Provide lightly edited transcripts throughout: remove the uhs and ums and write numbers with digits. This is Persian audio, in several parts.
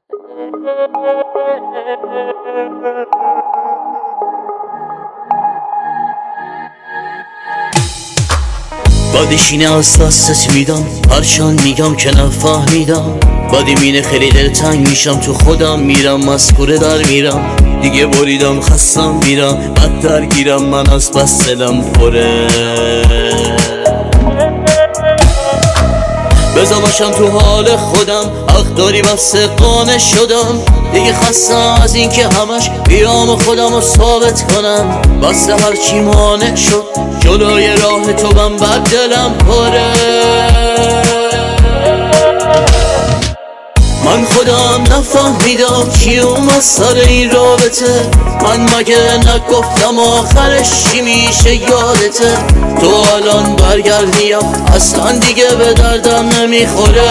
بعدش اینه از دستت میدم، هرچند میگم که نفهمیدم. بعدی مینه خیلی دلتنگ میشم، تو خودم میرم مسکوره در میرم. دیگه بریدم خستم میرم، بد درگیرم من از بس دلم پره. بذار باشم تو حال خودم، حق داری بس قانع شدم. دیگه خستم از این که همش بیام و خودم رو ثابت کنم. بس هرچی مانع شد جلوی راه تو من بد دلم پره. من خودم نفهمیدم کی اومد سر این رابطه. من مگه نگفتم آخرش چی میشه یادته؟ تو الان برگردیم اصلا دیگه به دردم نمیخوره.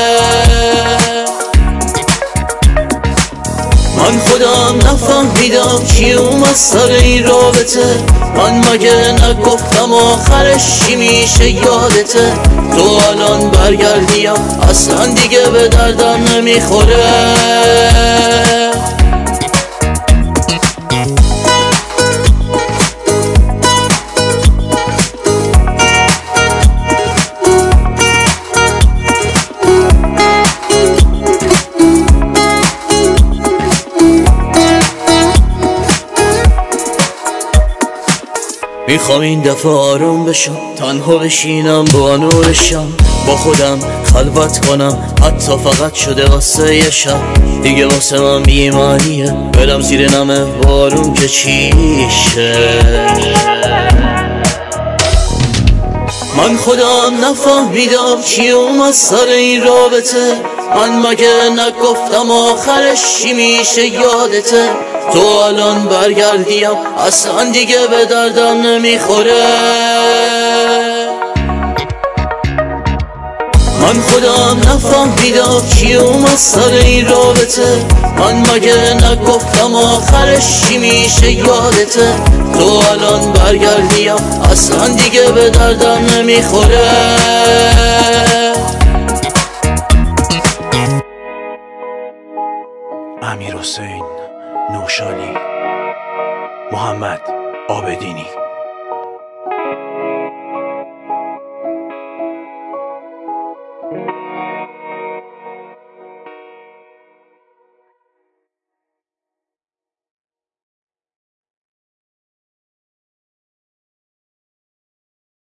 من خودم نفهمیدم کی اومد سر این رابطه. من مگه نگفتم آخرش چی میشه یادته؟ تو الان برگردیم اصلا دیگه به دردم نمیخوره. میخوام این دفعه آروم بشم، تنها بشینم با نورشم، با خودم خلوت کنم، حتی فقط شده واسه یه شب. دیگه واسه من بی‌معنیه برم زیر نم بارون که چیشه. من خودم نفهمیدم کی اومد سر این رابطه. من مگه نگفتم آخرش چی میشه یادته؟ تو الان برگردیم اصلا دیگه به دردم نمیخوره. من خودم نفهمیدم کی اومد سر این رابطه. من مگه نگفتم آخرش چی میشه یادته؟ تو الان برگردیم اصلا دیگه به دردم نمیخوره. امیرحسین نوشانی، محمد عابدینی.